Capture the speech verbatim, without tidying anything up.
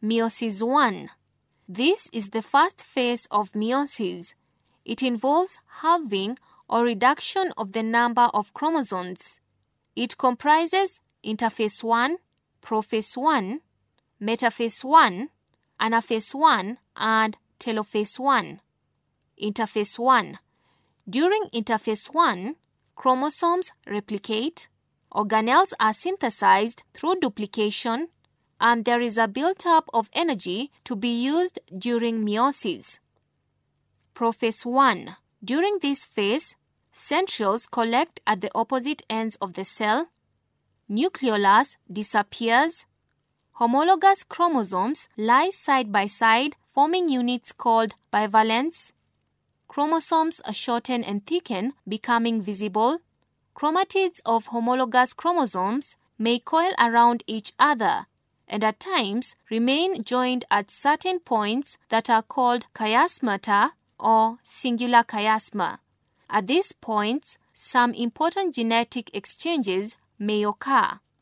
Meiosis one. This is the first phase of meiosis. It involves halving or reduction of the number of chromosomes. It comprises interphase one, prophase one, metaphase one, anaphase one, and telophase one. Interphase one. During interphase one, chromosomes replicate, organelles are synthesized through duplication, and there is a build-up of energy to be used during meiosis. Prophase one. During this phase, centrioles collect at the opposite ends of the cell, nucleolus disappears, homologous chromosomes lie side by side forming units called bivalents, chromosomes shorten and thicken becoming visible, chromatids of homologous chromosomes may coil around each other and at times remain joined at certain points that are called chiasmata or singular chiasma. At these points, some important genetic exchanges may occur.